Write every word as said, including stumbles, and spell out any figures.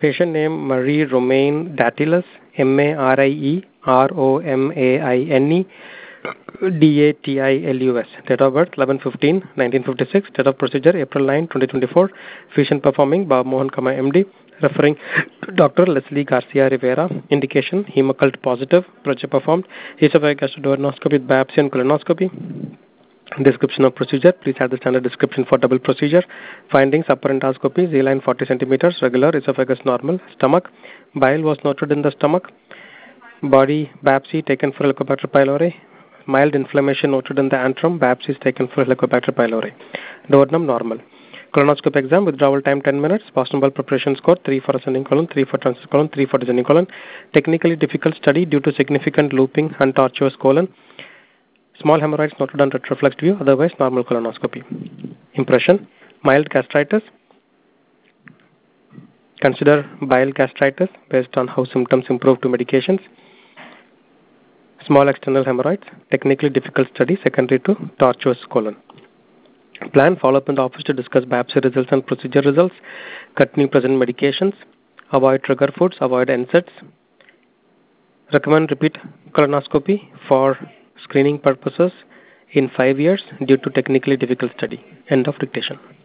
Patient name Marie Romaine Datilus, M A R I E R O M A I N E D A T I L U S. Date of birth eleven fifteen nineteen fifty-six. Date of procedure April ninth twenty twenty-four. Physician performing Bob Mohan, M D. Referring Doctor Leslie Garcia Rivera. Indication hemoccult positive. Procedure performed esophagogastroscopy with biopsy and colonoscopy. Description of procedure. Please have the standard description for double procedure. Findings: upper endoscopy, Z-line forty centimeters, regular, esophagus normal, stomach. Bile was noted in the stomach. Body biopsy taken for Helicobacter pylori. Mild inflammation noted in the antrum. Biopsy is taken for Helicobacter pylori. Duodenum normal. Colonoscope exam, withdrawal time ten minutes. Boston Ball preparation score three for ascending colon, three for transverse colon, three for descending colon. Technically difficult study due to significant looping and tortuous colon. Small hemorrhoids noted on retroflex view, otherwise normal colonoscopy. Impression: mild gastritis. Consider bile gastritis based on how symptoms improve to medications. Small external hemorrhoids. Technically difficult study secondary to tortuous colon. Plan: follow up in the office to discuss biopsy results and procedure results. Continue present medications. Avoid trigger foods. Avoid N SAIDs. Recommend repeat colonoscopy for screening purposes in five years due to technically difficult study. End of dictation.